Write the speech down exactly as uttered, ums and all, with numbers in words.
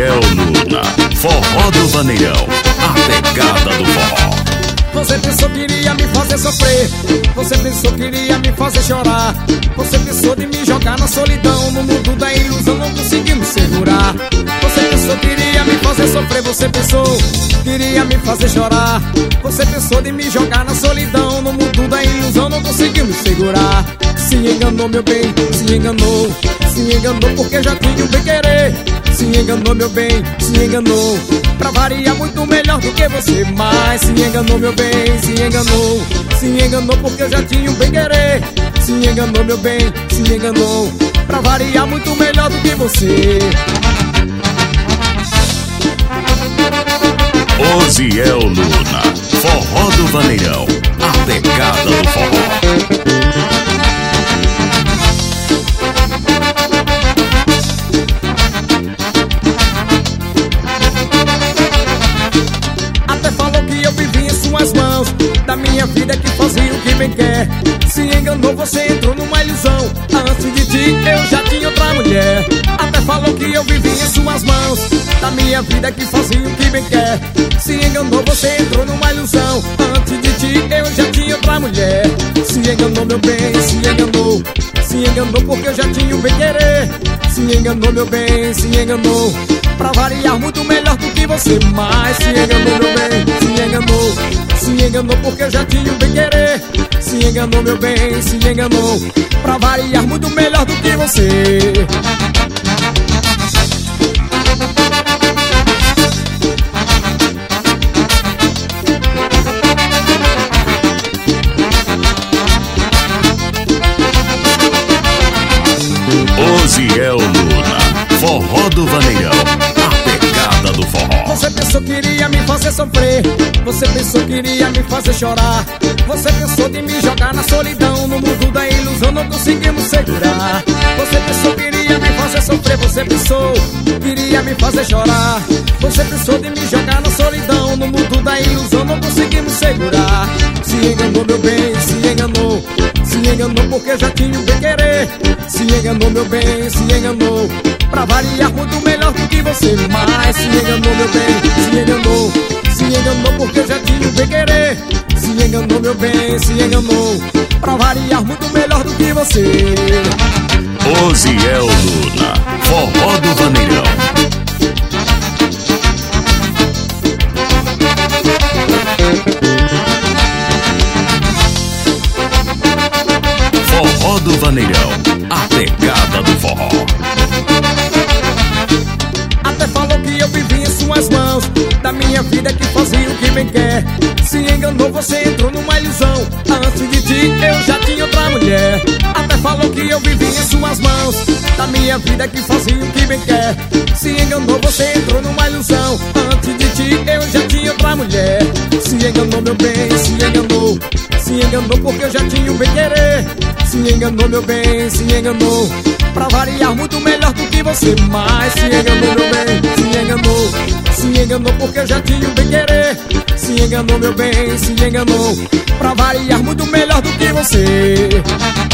Osiel Luna, forró do vaneirão, a pegada do forró. Você pensou que iria me fazer sofrer, você pensou que iria me fazer chorar, você pensou de me jogar na solidão, no mundo da ilusão não conseguiu me segurar. Você pensou que iria me fazer sofrer, você pensou que iria me fazer chorar, você pensou de me jogar na solidão, no mundo da ilusão não conseguiu me segurar. Se enganou meu bem, se enganou, se enganou porque já tinha um bem querer. Se enganou meu bem, se enganou, pra variar muito melhor do que você. Mas se enganou meu bem, se enganou, se enganou porque eu já tinha um bem querer. Se enganou meu bem, se enganou, pra variar muito melhor do que você. Osiel Luna, forró do vaneirão, a pegada do forró. Da minha vida que fazia o que bem quer. Se enganou, você entrou numa ilusão. Antes de ti eu já tinha outra mulher. Até falou que eu vivia em suas mãos. Da minha vida que fazia o que bem quer. Se enganou, você entrou numa ilusão. Antes de ti eu já tinha outra mulher. Se enganou meu bem, se enganou, se enganou porque eu já tinha o bem querer. Se enganou meu bem, se enganou, pra variar muito melhor do que você. Mas se enganou meu bem, se enganou, se enganou porque eu já tinha um bem querer. Se enganou meu bem, se enganou, pra variar muito melhor do que você. Osiel Luna, forró do vaneirão, a pegada do forró. Você pensou que iria me fazer sofrer, você pensou que iria me fazer chorar, você pensou de me jogar na solidão, no mundo da ilusão não conseguimos segurar. Você pensou que iria me fazer sofrer, você pensou que iria me fazer chorar, você pensou de me jogar na solidão, no mundo da ilusão não conseguimos segurar. Se enganou meu bem, se enganou, se enganou porque já tinha o bem querer. Se enganou meu bem, se enganou, pra variar muito melhor do que você. Mas se enganou meu bem, se enganou, se enganou porque eu já tinha o bem querer. Se enganou meu bem, se enganou, pra variar muito melhor do que você. Osiel Luna, forró do vaneirão. Forró do vaneirão, a pegada do forró. Até falou que eu vivia em suas mãos, da minha vida que fazia o que bem quer. Se enganou, você entrou numa ilusão. Antes de ti eu já tinha outra mulher. Até falou que eu vivia em suas mãos, da minha vida que fazia o que bem quer. Se enganou, você entrou numa ilusão. Antes de ti eu já tinha outra mulher. Se enganou meu bem, se enganou, se enganou porque eu já tinha o bem querer. Se enganou meu bem, se enganou, pra variar muito melhor do que você. Mas se enganou meu bem, se enganou, se enganou porque eu já tinha o bem querer. Se enganou meu bem, se enganou, pra variar muito melhor do que você.